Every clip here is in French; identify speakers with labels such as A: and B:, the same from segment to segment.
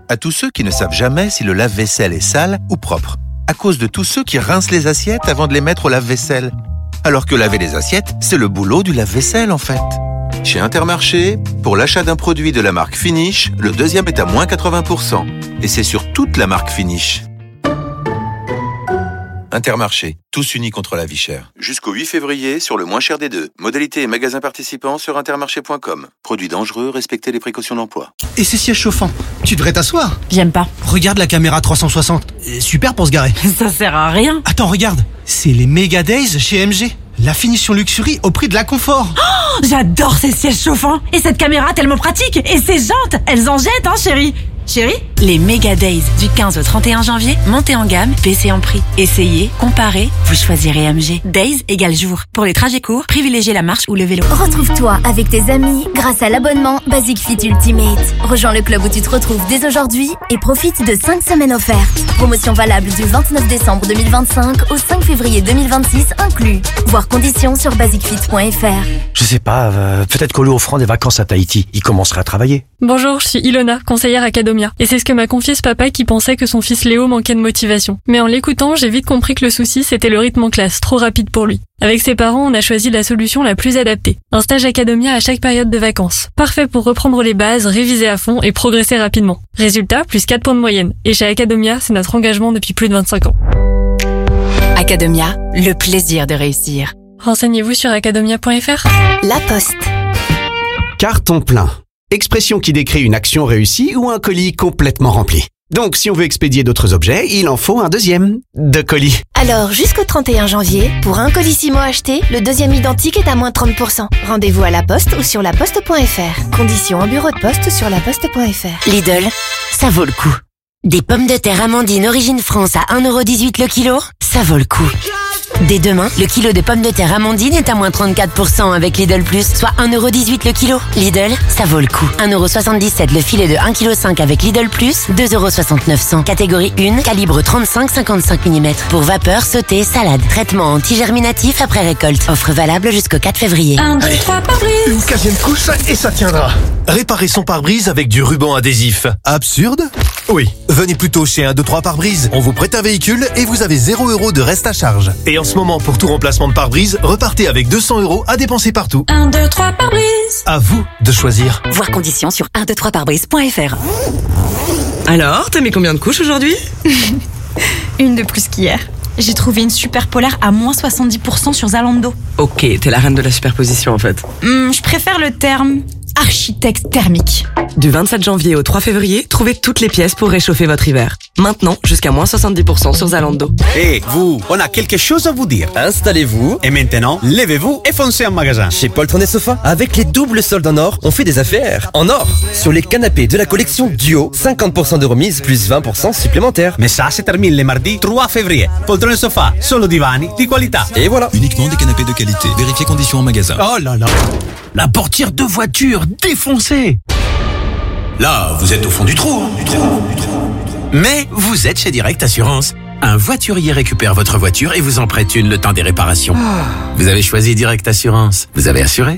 A: à tous ceux qui ne savent jamais si le lave-vaisselle est sale ou propre, à cause de tous ceux qui rincent les assiettes avant de les mettre au lave-vaisselle. Alors que laver les assiettes, c'est le boulot du lave-vaisselle en fait. Chez Intermarché, pour l'achat d'un produit de la marque Finish, le deuxième est à moins 80%. Et c'est sur toute la marque Finish. Intermarché, tous unis contre la vie chère. Jusqu'au 8 février, sur le moins cher des deux. Modalités et magasins participants sur intermarché.com. Produits dangereux, respectez les précautions d'emploi.
B: Et ces sièges chauffants, tu devrais t'asseoir.
C: J'aime pas.
B: Regarde la caméra 360, super pour se garer.
C: Ça sert à rien.
B: Attends, regarde, c'est les Mega Days chez MG. La finition luxury au prix de la confort.
C: Oh, j'adore ces sièges chauffants. Et cette caméra tellement pratique. Et ces jantes, elles en jettent, hein, chérie. Chérie ? Les Mega Days du 15 au 31 janvier, montez en gamme, baissez en prix. Essayez, comparez, vous choisirez MG. Days égale jour. Pour les trajets courts, privilégiez la marche ou le vélo.
D: Retrouve-toi avec tes amis grâce à l'abonnement Basic Fit Ultimate. Rejoins le club où tu te retrouves dès aujourd'hui et profite de 5 semaines offertes. Promotion valable du 29 décembre 2025 au 5 février 2026 inclus. Voir conditions sur basicfit.fr.
E: Je sais pas, peut-être qu'au lieu offrant des vacances à Tahiti, il commencerait à travailler.
F: Bonjour, je suis Ilona, conseillère Academia. Et c'est ce que m'a confié ce papa qui pensait que son fils Léo manquait de motivation. Mais en l'écoutant, j'ai vite compris que le souci, c'était le rythme en classe, trop rapide pour lui. Avec ses parents, on a choisi la solution la plus adaptée. Un stage Academia à chaque période de vacances. Parfait pour reprendre les bases, réviser à fond et progresser rapidement. Résultat, plus 4 points de moyenne. Et chez Academia, c'est notre engagement depuis plus de 25 ans.
G: Academia, le plaisir de réussir.
F: Renseignez-vous sur academia.fr.
D: La Poste.
H: Carton plein. Expression qui décrit une action réussie ou un colis complètement rempli. Donc, si on veut expédier d'autres objets, il en faut un deuxième de colis.
D: Alors, jusqu'au 31 janvier, pour un colissimo acheté, le deuxième identique est à moins 30%. Rendez-vous à la Poste ou sur laposte.fr. Conditions en bureau de poste sur laposte.fr.
I: Lidl, ça vaut le coup. Des pommes de terre Amandine Origine France à 1,18€ le kilo, ça vaut le coup. Dès demain, le kilo de pommes de terre Amandine est à moins 34% avec Lidl Plus, soit 1,18€ le kilo. Lidl, ça vaut le coup. 1,77€ le filet de 1,5 kg avec Lidl Plus, 2,69€. Catégorie 1, calibre 35-55 mm. Pour vapeur, sauté, salade. Traitement anti-germinatif après récolte. Offre valable jusqu'au 4 février.
C: 1, 2, 3, pare-brise.
E: Une 15e couche et ça tiendra. Réparer son pare-brise avec du ruban adhésif. Absurde ? Oui. Venez plutôt chez 1, 2, 3 pare-brise. On vous prête un véhicule et vous avez 0€ de reste à charge. Et en ce moment, pour tout remplacement de pare-brise, repartez avec 200€ à dépenser partout.
C: 1, 2, 3, pare-brise.
E: À vous de choisir.
G: Voir conditions sur 123parbrise.fr.
J: Alors, t'as mis combien de couches aujourd'hui ?
C: Une de plus qu'hier. J'ai trouvé une super polaire à moins 70% sur Zalando.
J: Ok, t'es la reine de la superposition en fait.
C: Je préfère le terme architecte thermique.
J: Du 27 janvier au 3 février, trouvez toutes les pièces pour réchauffer votre hiver. Maintenant, jusqu'à moins 70% sur Zalando.
K: Hé, vous, on a quelque chose à vous dire.
L: Installez-vous.
K: Et maintenant, levez-vous et foncez en magasin.
L: Chez Poltron et Sofa, avec les doubles soldes en or, on fait des affaires en or. Sur les canapés de la collection Duo, 50% de remise plus 20% supplémentaires.
K: Mais ça se termine le mardi 3 février. Poltron et Sofa, solo divani di qualità.
L: Et voilà.
M: Uniquement des canapés de qualité. Vérifiez conditions en magasin.
B: Oh là là. La portière de voiture défoncée.
N: Là, vous êtes au fond du trou. Mais vous êtes chez Direct Assurance. Un voiturier récupère votre voiture et vous en prête une le temps des réparations. Vous avez choisi Direct Assurance. Vous avez assuré.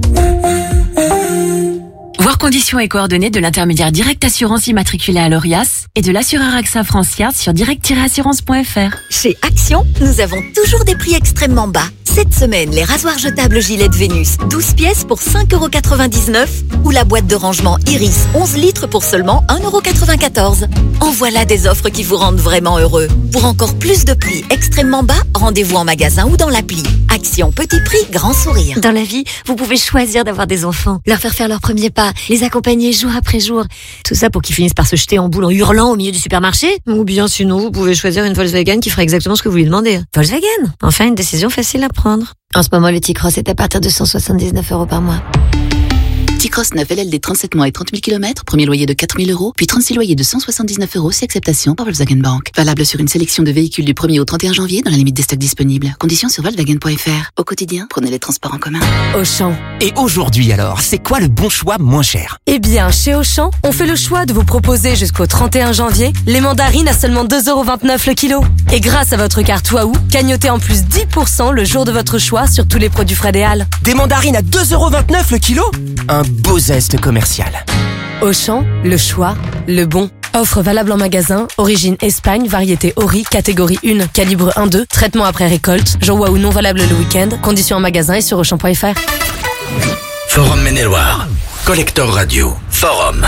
G: Voir conditions et coordonnées de l'intermédiaire Direct Assurance immatriculé à l'ORIAS et de l'assureur AXA France Yard sur direct-assurance.fr.
D: Chez Action, nous avons toujours des prix extrêmement bas. Cette semaine, les rasoirs jetables Gillette Vénus, 12 pièces pour 5,99€ ou la boîte de rangement Iris, 11 litres pour seulement 1,94€. En voilà des offres qui vous rendent vraiment heureux. Pour encore plus de prix extrêmement bas, rendez-vous en magasin ou dans l'appli. Action, petit prix, grand sourire.
I: Dans la vie, vous pouvez choisir d'avoir des enfants, leur faire leurs premiers pas, les accompagner jour après jour. Tout ça pour qu'ils finissent par se jeter en boule en hurlant au milieu du supermarché. Ou bien sinon, vous pouvez choisir une Volkswagen qui fera exactement ce que vous lui demandez. Volkswagen, enfin une décision facile à prendre. En ce moment, le T-Cross est à partir de 179€ par mois.
O: T-Cross 9 LLD 37 mois et 30 000 km, premier loyer de 4 000€, puis 36 loyers de 179€ si acceptation par Volkswagen Bank. Valable sur une sélection de véhicules du 1er au 31 janvier dans la limite des stocks disponibles. Conditions sur Volkswagen.fr. Au quotidien, prenez les transports en commun.
G: Auchan.
P: Et aujourd'hui alors, c'est quoi le bon choix moins cher ?
Q: Eh bien, chez Auchan, on fait le choix de vous proposer jusqu'au 31 janvier les mandarines à seulement 2,29€ le kilo. Et grâce à votre carte Waouh, cagnotez en plus 10% le jour de votre choix sur tous les produits frais des Halles.
P: Des mandarines à 2,29€ le kilo ? Un beau zeste commercial.
Q: Auchan, le choix, le bon. Offre valable en magasin, origine Espagne, variété Ori, catégorie 1, calibre 1-2, traitement après récolte, jour ou non valable le week-end, conditions en magasin et sur Auchan.fr.
N: Forum Maine-et-Loire. Collector Radio. Forum.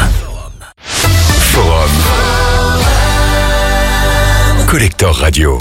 R: Collector Radio.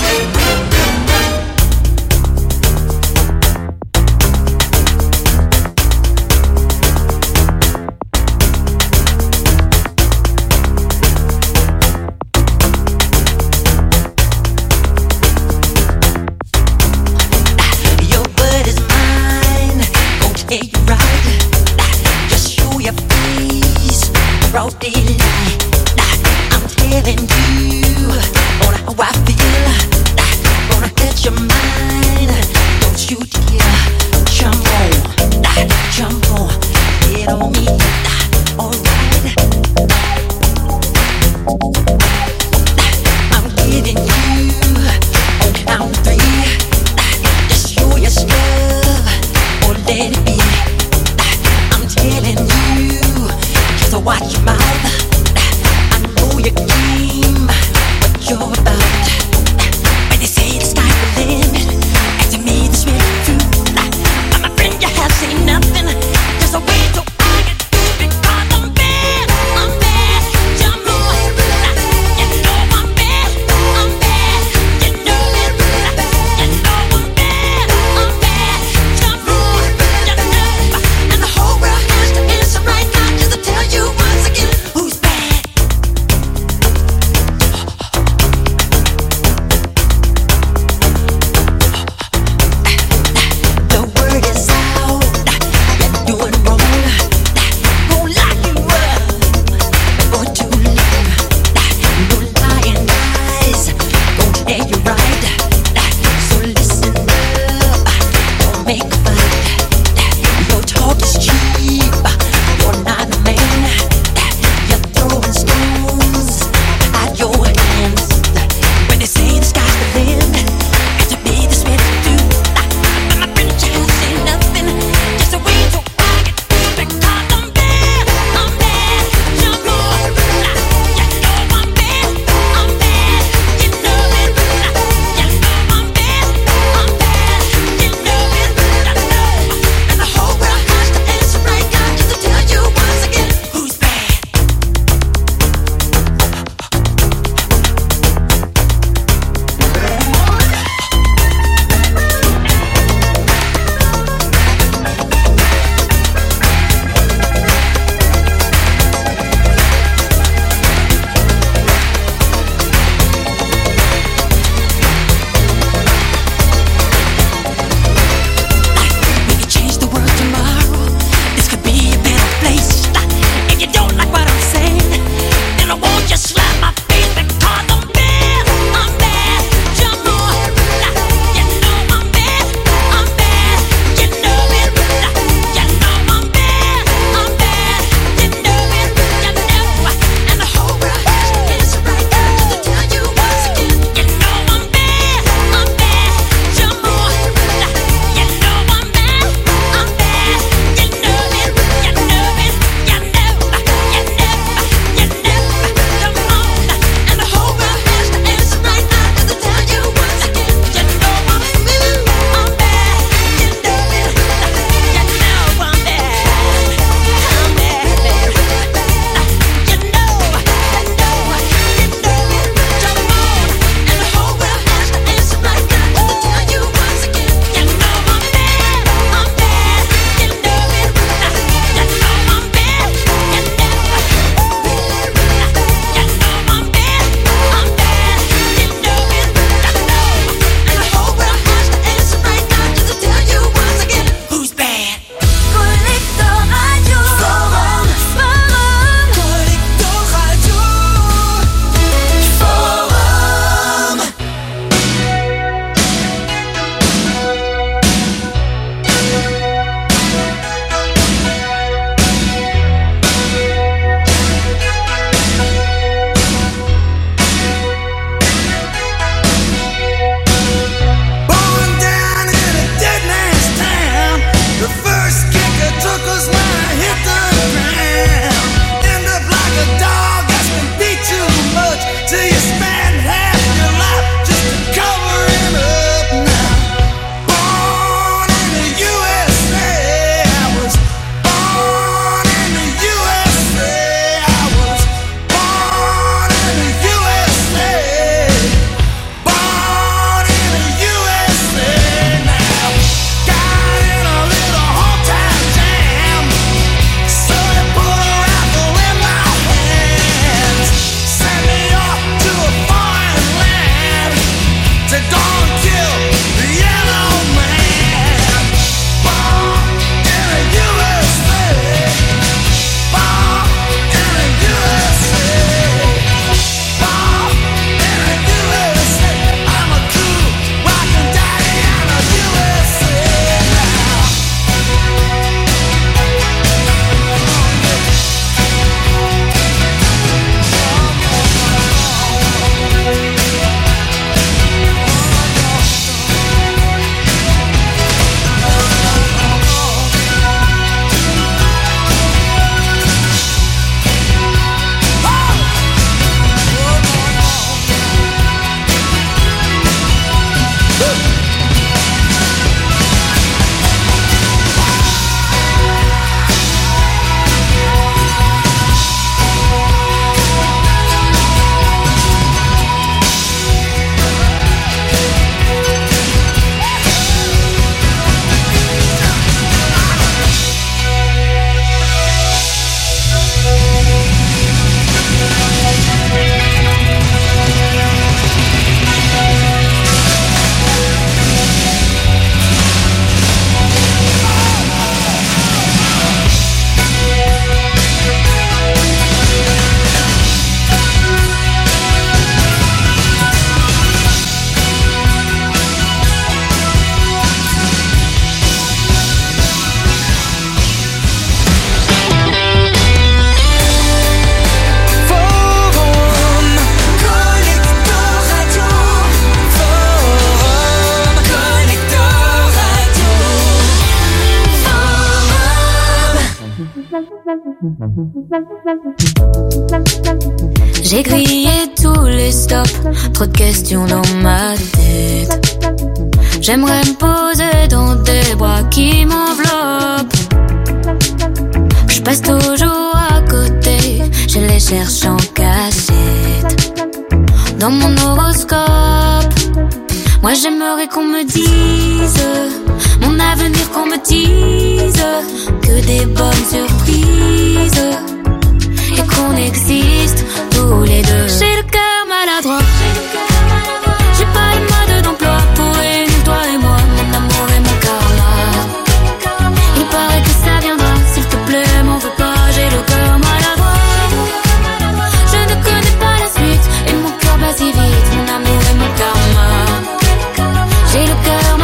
S: J'ai grillé tous les stops, trop de questions dans ma tête. J'aimerais me poser dans des bras qui m'enveloppent. Je passe toujours à côté, je les cherche en cachette. Dans mon horoscope, moi j'aimerais qu'on me dise mon avenir, qu'on me dise que des bonnes surprises et qu'on existe tous les deux. J'ai le cœur maladroit, j'ai pas le mode d'emploi pour réunir toi et moi, mon amour et mon karma. Il paraît que ça viendra, s'il te plaît m'en veux pas, j'ai le cœur maladroit. Je ne connais pas la suite et mon cœur bat si vite, mon amour et mon karma. J'ai le cœur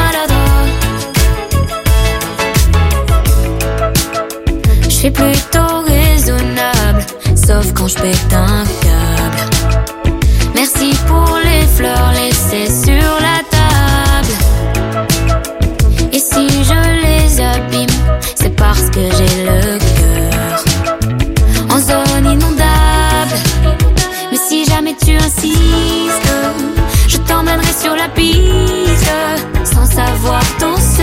S: maladroit. Je suis plutôt raisonnable, sauf quand je pète un câble. Merci pour les fleurs laissées sur la table. Et si je les abîme, c'est parce que j'ai le cœur en zone inondable. Mais si jamais tu insistes, je t'emmènerai sur la piste, sans savoir danser.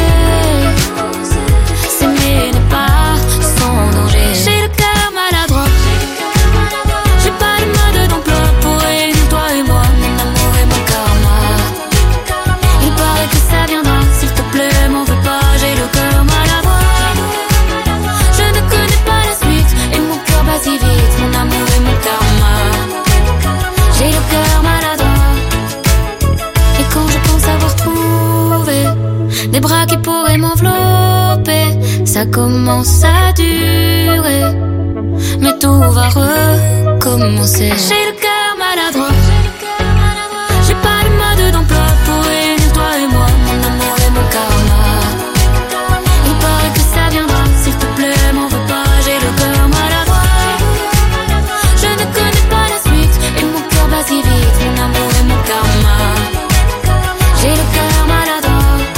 S: S'aimer n'est pas sans danger. J'ai le cœur maladroit, j'ai pas le mode d'emploi pour réunir toi et moi, mon amour et mon karma. Il paraît que ça viendra, s'il te plaît m'en veux pas, j'ai le cœur maladroit. Je ne connais pas la suite et mon cœur bat si vite, mon amour et mon karma. J'ai le cœur maladroit. Et quand je pense avoir trouvé des bras qui pourraient m'envelopper, ça commence à durer, mais tout va recommencer. J'ai le cœur maladroit, j'ai pas le mode d'emploi pour réunir toi et moi, mon amour et mon karma. Il paraît que ça viendra, s'il te plaît m'en veux pas, j'ai le cœur maladroit. Je ne connais pas la suite et mon cœur bat si vite, mon amour et mon karma. J'ai le cœur maladroit.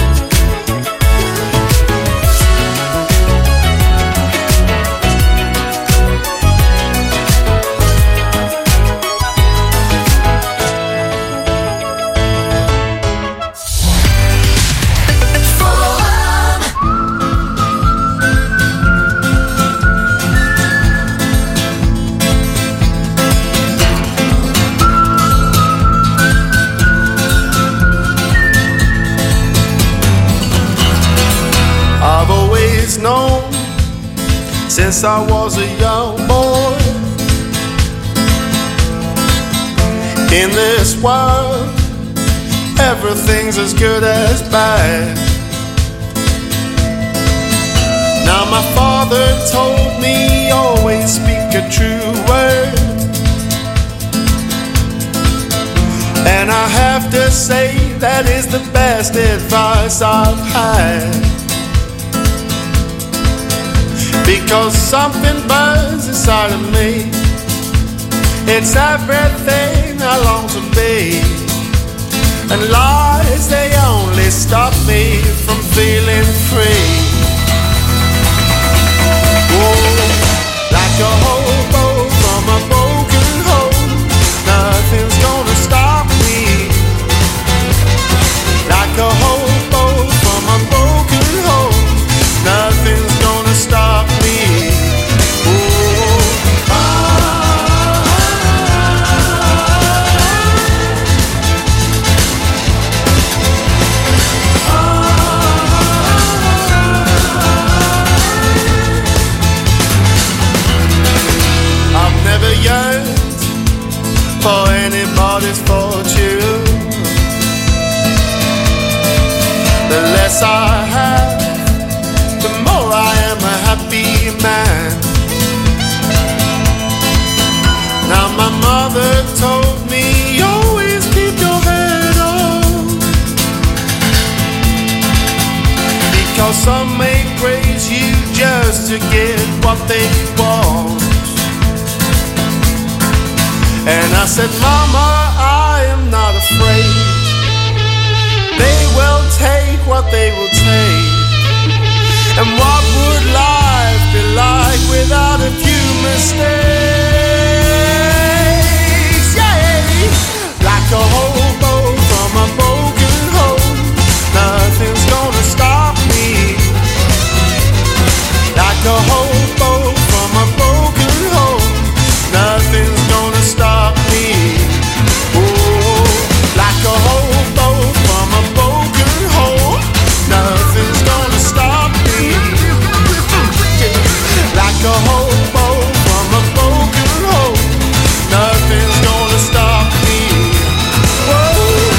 T: I've always known since I was a young boy, in this world everything's as good as bad. Now my father told me always speak a true word, and I have to say that is the best advice I've had. Because something burns inside of me, it's everything I long to be, and lies, they only stop me from feeling free. Oh, like a hobo from a broken home, nothing's gonna stop me. Like a hobo from a broken home, nothing's gonna stop me. For anybody's fortune, the less I have, the more I am a happy man. Now my mother told me always keep your head on, because some may praise you just to get what they want. And I said, Mama, I am not afraid. They will take what they will take. And what would life be like without a few mistakes, yeah. Like a hobo from a broken home, nothing's gonna stop me. Like a hobo from a broken home, nothing's gonna stop me. Oh, like a hobo from a broken home, nothing's gonna stop me. Like a hobo from a broken home, nothing's gonna stop me. Whoa.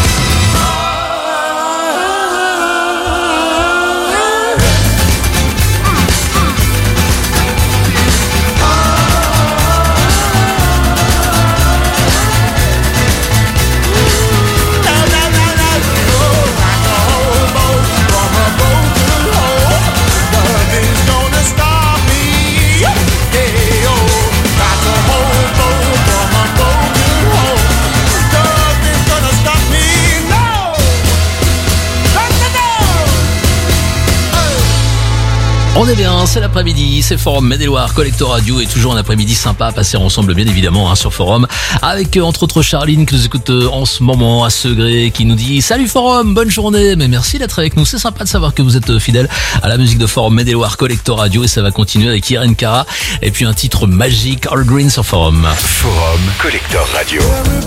U: On est bien, c'est l'après-midi, c'est Forum Maine-et-Loire, Collector Radio, et toujours un après-midi sympa à passer ensemble, bien évidemment, sur Forum, avec entre autres Charline qui nous écoute en ce moment à Segré, qui nous dit « Salut Forum, bonne journée !» Mais merci d'être avec nous, c'est sympa de savoir que vous êtes fidèles à la musique de Forum Maine-et-Loire, Collector Radio, et ça va continuer avec Irene Cara, et puis un titre magique, All Green sur Forum.
R: Forum Collector Radio.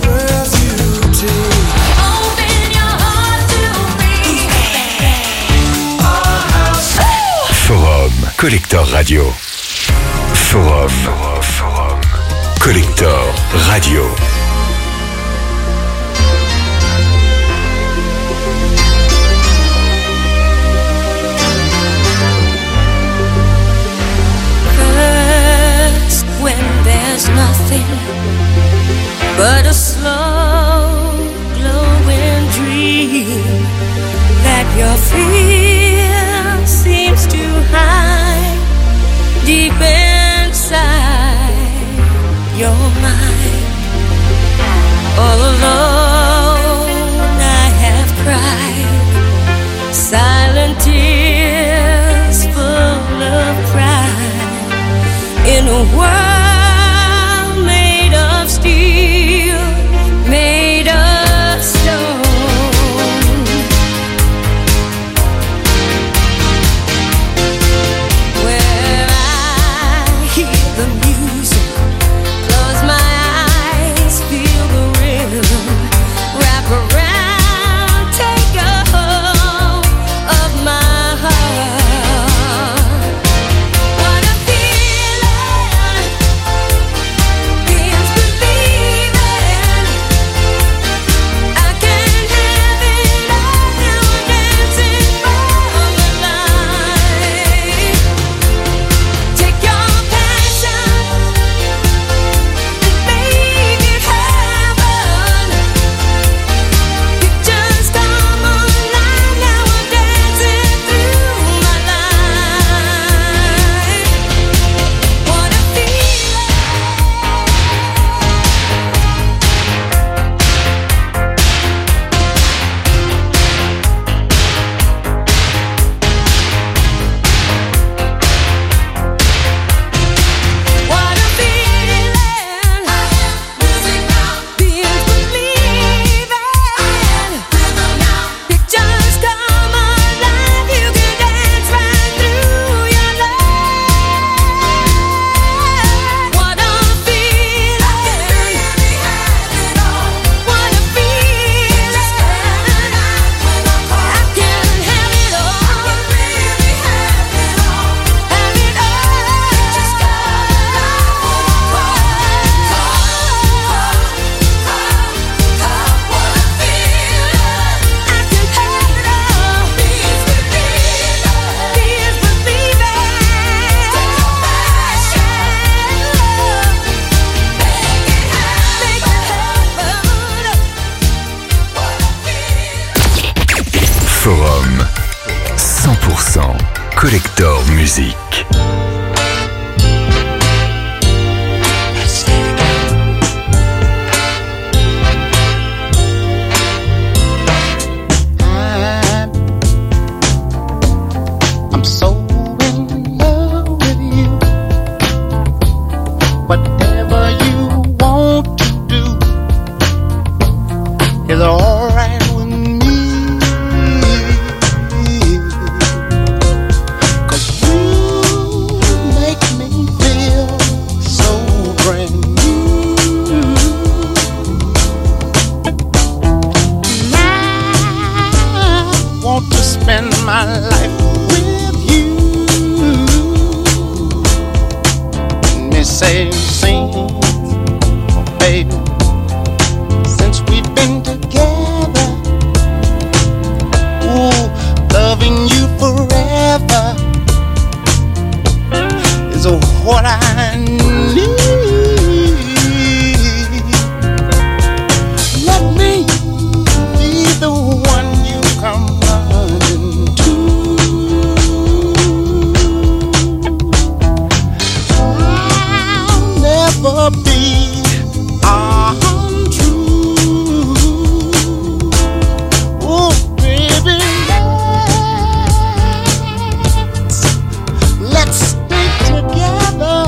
R: Forum Collector Radio. Forum Collector Radio.
S: First, when there's nothing but a slow glowing dream that your fear seems to hide deep inside your mind. All alone I have cried silent tears full of pride in a world made of steel, made of stone.
R: Forum 100% Collector Musique.
T: I'm so in love with you. living together. Ooh, loving you forever is what I need. Let me be the one you come running to. I'll never be untrue. Oh, baby, let's stay together.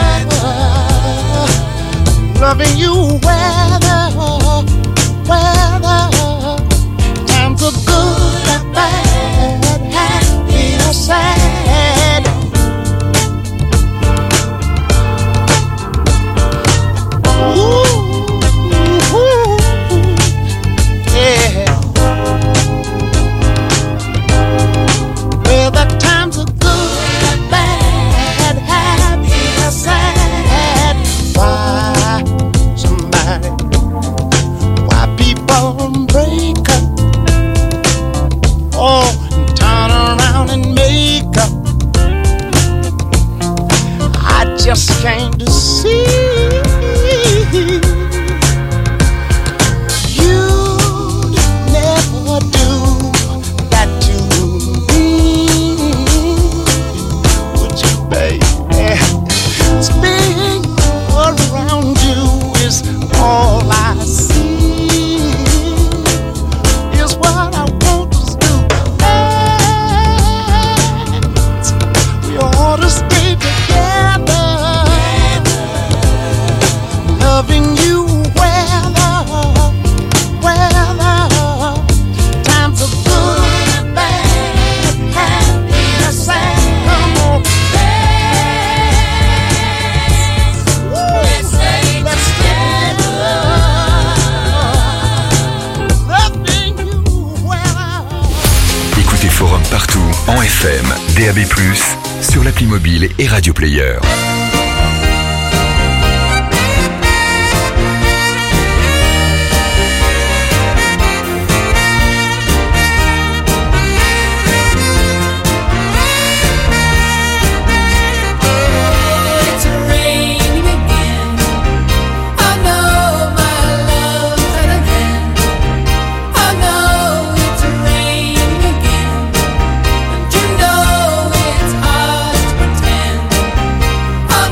T: Loving you weather times are good or bad, happy or sad. Ooh, yeah. Well, the times are good or bad, happy or sad. Why people break up, oh, and turn around and make up? I just can't see. You'd never do that to me, would you, baby? Staying around you is all I see. Is what I want us to do. We ought to stay together, loving you weather times are good, bad, happy or sad. Come on, let's stay together, loving you weather.
R: Écoutez Forum partout, en FM, DAB+, sur l'appli mobile et Radio Player.
S: It's raining again. I know my love's at an end. I know it's raining again. And you know it's hard to pretend. I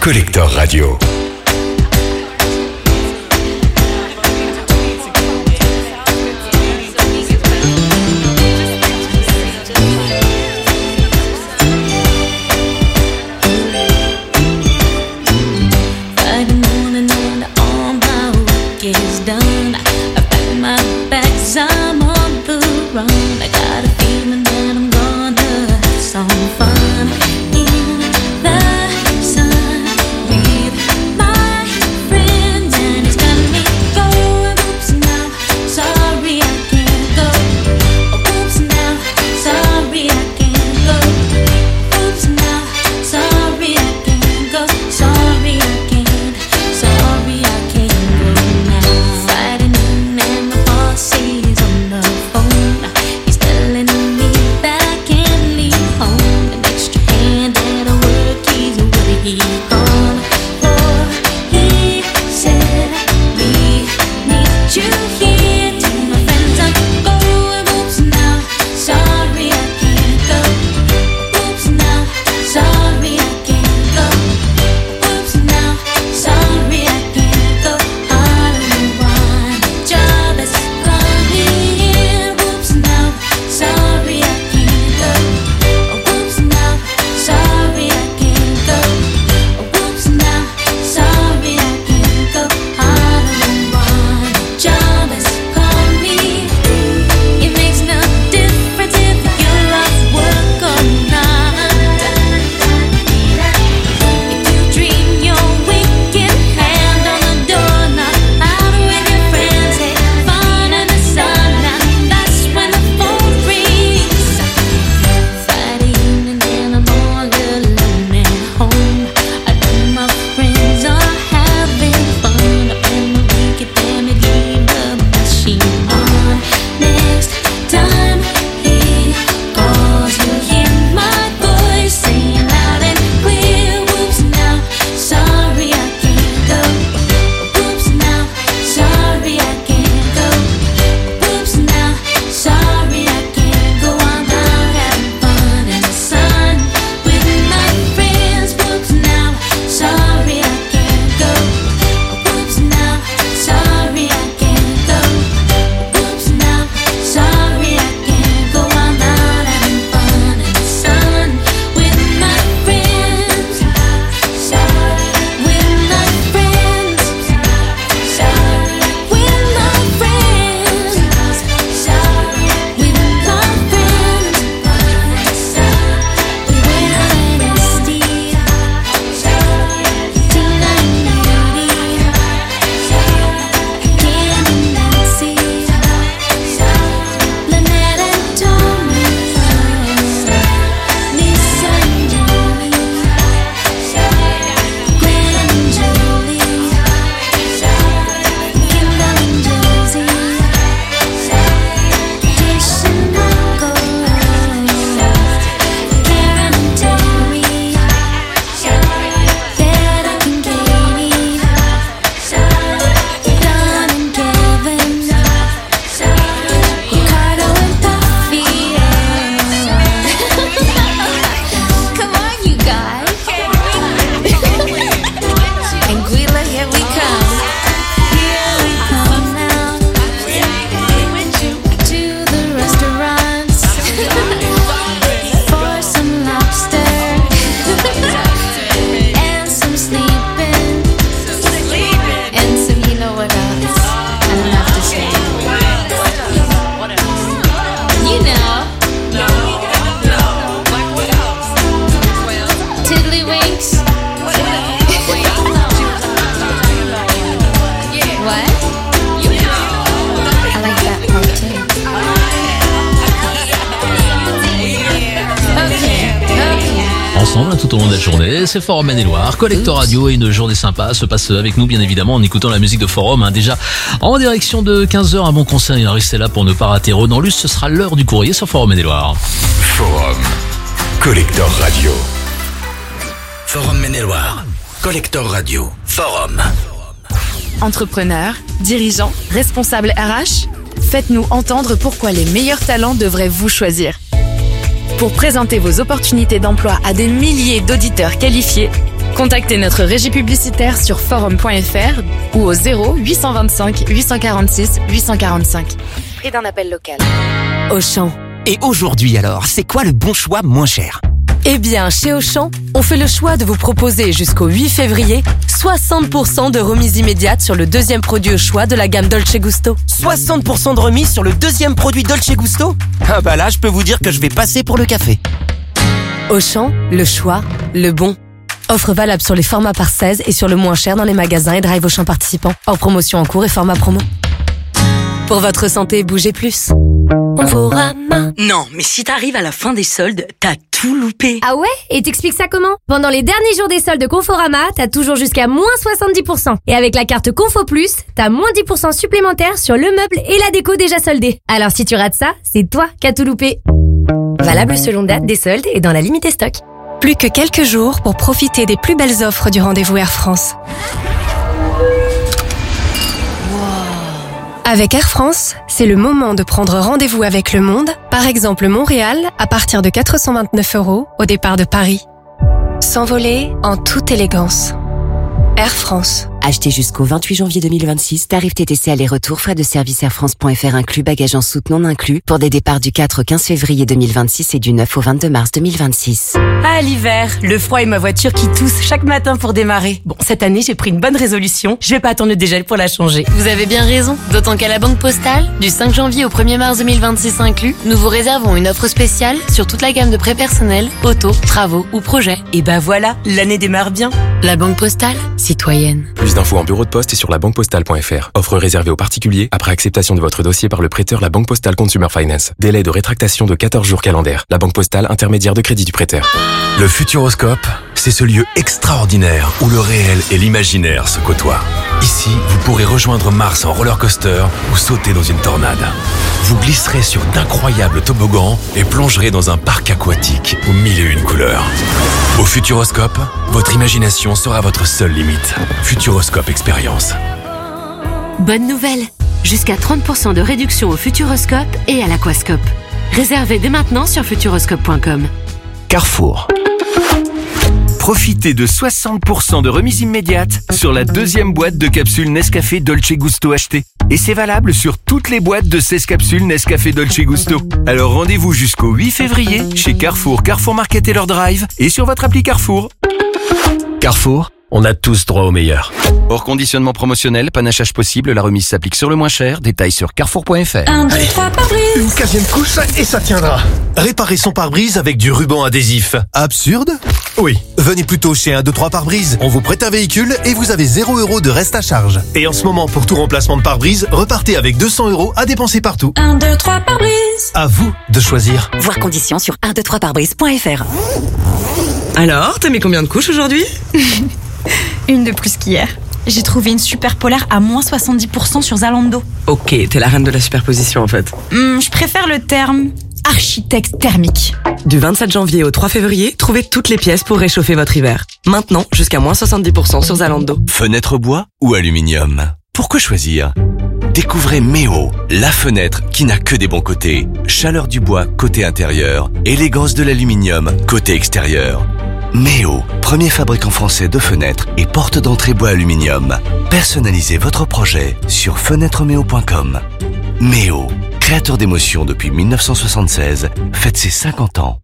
R: Collector Radio.
U: ensemble tout au long de la journée. C'est Forum Maine-et-Loire, Collector Radio, et une journée sympa se passe avec nous bien évidemment en écoutant la musique de Forum. Déjà en direction de 15h, un bon conseil, restez là pour ne pas rater Renan Luce, ce sera l'heure du courrier sur Forum Maine-et-Loire.
R: Forum Collector Radio.
N: Forum Maine-et-Loire, Collector Radio, Forum.
A: Entrepreneurs, dirigeants, responsables RH, faites-nous entendre pourquoi les meilleurs talents devraient vous choisir. Pour présenter vos opportunités d'emploi à des milliers d'auditeurs qualifiés, Contactez notre régie publicitaire sur forum.fr ou au 0825 846 845. Prix d'un appel local.
P: Auchan. Et aujourd'hui alors, c'est quoi le bon choix moins cher?
Q: Eh bien, chez Auchan, on fait le choix de vous proposer jusqu'au 8 février 60% de remise immédiate sur le deuxième produit au choix de la gamme Dolce Gusto.
P: 60% de remise sur le deuxième produit Dolce Gusto? Ah bah là, je peux vous dire que je vais passer pour le café.
Q: Auchan, le choix, le bon. Offre valable sur les formats par 16 et sur le moins cher dans les magasins et drive Auchan participants. En promotion en cours et format promo. Pour votre santé, bougez plus. Conforama.
C: Non, mais si t'arrives à la fin des soldes, t'as tout loupé.
F: Ah ouais? Et t'expliques ça comment? Pendant les derniers jours des soldes de Conforama, t'as toujours jusqu'à moins 70%. Et avec la carte Confo Plus, t'as moins 10% supplémentaire sur le meuble et la déco déjà soldés. Alors si tu rates ça, c'est toi qui as tout loupé. Valable selon date des soldes et dans la limite stock.
V: Plus que quelques jours pour profiter des plus belles offres du rendez-vous Air France. Avec Air France, c'est le moment de prendre rendez-vous avec le monde, par exemple Montréal, à partir de 429 € au départ de Paris. S'envoler en toute élégance. Air France.
I: Acheté jusqu'au 28 janvier 2026, tarif TTC aller-retour, frais de service airfrance.fr inclus, bagages en soute non inclus, pour des départs du 4 au 15 février 2026 et du 9 au 22 mars 2026.
C: Ah, l'hiver, le froid et ma voiture qui tousse chaque matin pour démarrer. Bon, cette année, j'ai pris une bonne résolution. Je vais pas attendre le dégel pour la changer.
A: Vous avez bien raison, d'autant qu'à la Banque Postale, du 5 janvier au 1er mars 2026 inclus, nous vous réservons une offre spéciale sur toute la gamme de prêts personnels, auto, travaux ou projets.
C: Et ben voilà, l'année démarre bien.
A: La Banque Postale, citoyenne.
W: Plus d'infos en bureau de poste et sur labanquepostale.fr. Offre réservée aux particuliers après acceptation de votre dossier par le prêteur La Banque Postale Consumer Finance. Délai de rétractation de 14 jours calendaires. La Banque Postale, intermédiaire de crédit du prêteur.
E: Le Futuroscope, c'est ce lieu extraordinaire où le réel et l'imaginaire se côtoient. Ici, vous pourrez rejoindre Mars en roller coaster ou sauter dans une tornade. Vous glisserez sur d'incroyables toboggans et plongerez dans un parc aquatique aux 1001 couleurs. Au Futuroscope, votre imagination sera votre seule limite. Futuroscope Expérience.
G: Bonne nouvelle! Jusqu'à 30% de réduction au Futuroscope et à l'Aquascope. Réservez dès maintenant sur futuroscope.com.
X: Carrefour. Profitez de 60% de remise immédiate sur la deuxième boîte de capsules Nescafé Dolce Gusto achetée. Et c'est valable sur toutes les boîtes de 16 capsules Nescafé Dolce Gusto. Alors rendez-vous jusqu'au 8 février chez Carrefour, Carrefour Market et leur drive et sur votre appli Carrefour.
E: Carrefour, on a tous droit au meilleur.
L: Hors conditionnement promotionnel, panachage possible, la remise s'applique sur le moins cher. Détails sur carrefour.fr.
F: 1, 2, 3, pare-brise.
E: Une 15e couche et ça tiendra. Réparer son pare-brise avec du ruban adhésif. Absurde? Oui. Venez plutôt chez 1, 2, 3 pare-brise. On vous prête un véhicule et vous avez 0 € de reste à charge. Et en ce moment, pour tout remplacement de pare-brise, repartez avec 200 € à dépenser partout.
F: 1, 2, 3 pare-brise.
E: À vous de choisir.
C: Voir conditions sur 123parbrise.fr. Alors, t'as mis combien de couches aujourd'hui?
Y: Une de plus qu'hier. J'ai trouvé une super polaire à moins 70% sur Zalando.
C: Ok, t'es la reine de la superposition en fait.
Y: Je préfère le terme architecte thermique.
C: Du 27 janvier au 3 février, trouvez toutes les pièces pour réchauffer votre hiver. Maintenant, jusqu'à moins 70% sur Zalando.
X: Fenêtre bois ou aluminium? Pourquoi choisir? Découvrez Méo, la fenêtre qui n'a que des bons côtés. Chaleur du bois côté intérieur, élégance de l'aluminium côté extérieur. Méo, premier fabricant français de fenêtres et porte d'entrée bois aluminium. Personnalisez votre projet sur fenêtremeo.com. Méo, créateur d'émotions depuis 1976, fête ses 50 ans.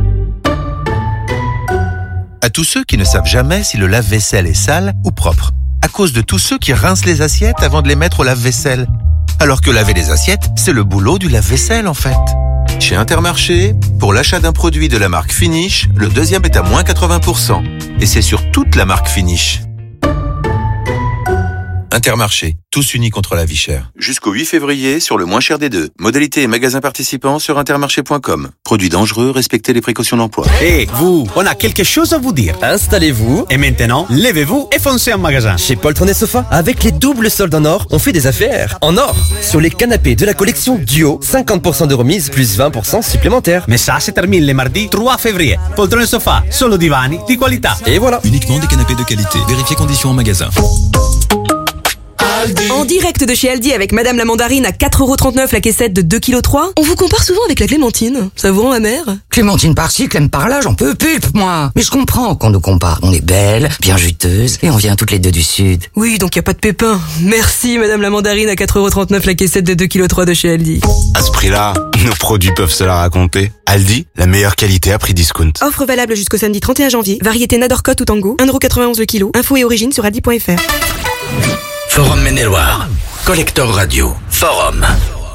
Z: À tous ceux qui ne savent jamais si le lave-vaisselle est sale ou propre, à cause de tous ceux qui rincent les assiettes avant de les mettre au lave-vaisselle. Alors que laver les assiettes, c'est le boulot du lave-vaisselle en fait. Chez Intermarché, pour l'achat d'un produit de la marque Finish, le deuxième est à moins 80%. Et c'est sur toute la marque Finish. Intermarché, tous unis contre la vie chère. Jusqu'au 8 février, sur le moins cher des deux. Modalités et magasins participants sur intermarché.com. Produits dangereux, respectez les précautions d'emploi.
K: Et vous, on a quelque chose à vous dire.
L: Installez-vous.
K: Et maintenant, levez-vous et foncez en magasin.
L: Chez Poltron et Sofa, avec les doubles soldes en or, on fait des affaires. En or, sur les canapés de la collection Duo, 50% de remise plus 20% supplémentaires.
K: Mais ça se termine le mardi 3 février. Poltron et Sofa, solo divani di qualità.
L: Et voilà.
M: Uniquement des canapés de qualité. Vérifiez conditions en magasin.
B: En direct de chez Aldi avec Madame la Mandarine à 4,39€ la caissette de 2,3 kg. On vous compare souvent avec la Clémentine. Ça vous rend amère?
D: Clémentine par-ci, Clem par-là, j'en peux pulpe, moi. Mais je comprends qu'on nous compare. On est belle, bien juteuse, et on vient toutes les deux du Sud.
B: Oui, donc y a pas de pépin. Merci Madame la Mandarine à 4,39€ la caissette de 2,3 kg de chez Aldi.
H: À ce prix-là, nos produits peuvent se la raconter. Aldi, la meilleure qualité à prix discount.
B: Offre valable jusqu'au samedi 31 janvier. Variété Nadorcote ou Tango, 1,91€ le kilo. Info et origine sur aldi.fr.
N: Forum Maine-et-Loire. Collector Radio. Forum.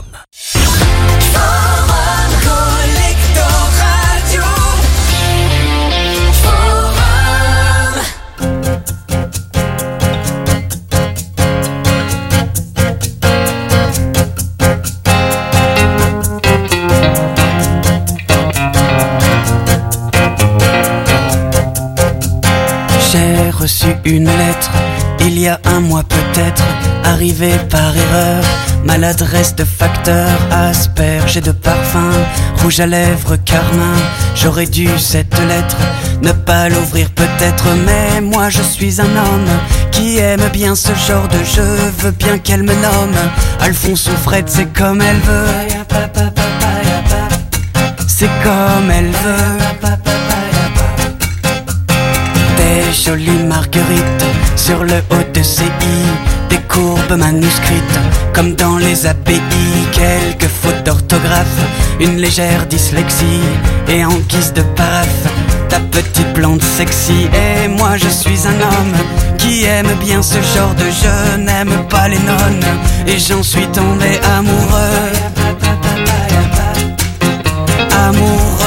J: J'ai reçu une lettre, il y a un mois peut-être, arrivée par erreur. Maladresse de facteur, asperge et de parfum, rouge à lèvres, carmin. J'aurais dû cette lettre ne pas l'ouvrir peut-être, mais moi je suis un homme qui aime bien ce genre de jeu. Veux bien qu'elle me nomme Alphonse ou Fred, c'est comme elle veut. C'est comme elle veut. Des jolies marguerites sur le haut de ses i, des courbes manuscrites comme dans les API, quelques fautes d'orthographe, une légère dyslexie, et en guise de paraphe ta petite plante sexy. Et moi je suis un homme qui aime bien ce genre de jeu, n'aime pas les nonnes, et j'en suis tombé amoureux. Amoureux.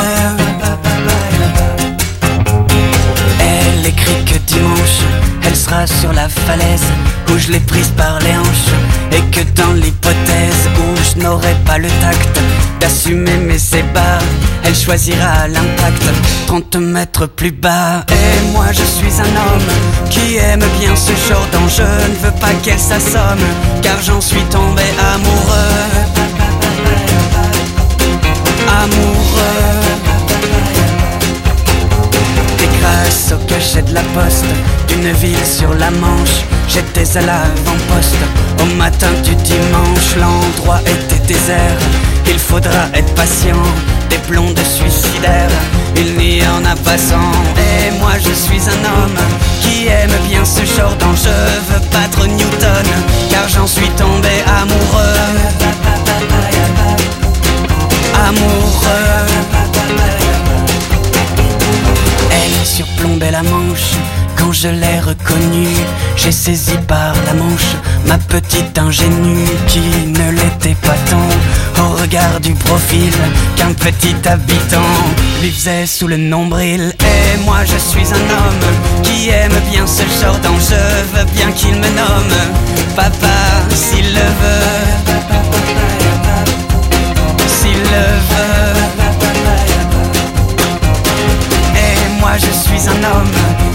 J: Elle écrit que dimanche elle sera sur la falaise où je l'ai prise par les hanches, et que dans l'hypothèse où je n'aurai pas le tact d'assumer mes ébats, elle choisira l'impact 30 mètres plus bas. Et moi je suis un homme qui aime bien ce genre d'enjeu, ne veux pas qu'elle s'assomme car j'en suis tombé amoureux. Amoureux. Grâce au cachet de la poste d'une ville sur la Manche, j'étais à l'avant-poste. Au matin du dimanche, l'endroit était désert. Il faudra être patient, des blondes suicidaires, il n'y en a pas 100. Et moi je suis un homme qui aime bien ce genre d'enjeu, veux battre Newton car j'en suis tombé amoureux. Amoureux. Elle surplombait la Manche quand je l'ai reconnue. J'ai saisi par la manche ma petite ingénue qui ne l'était pas tant au regard du profil qu'un petit habitant lui faisait sous le nombril. Et moi je suis un homme qui aime bien ce genre d'enjeu, veux bien qu'il me nomme papa s'il le veut. S'il le veut. Et moi je suis un homme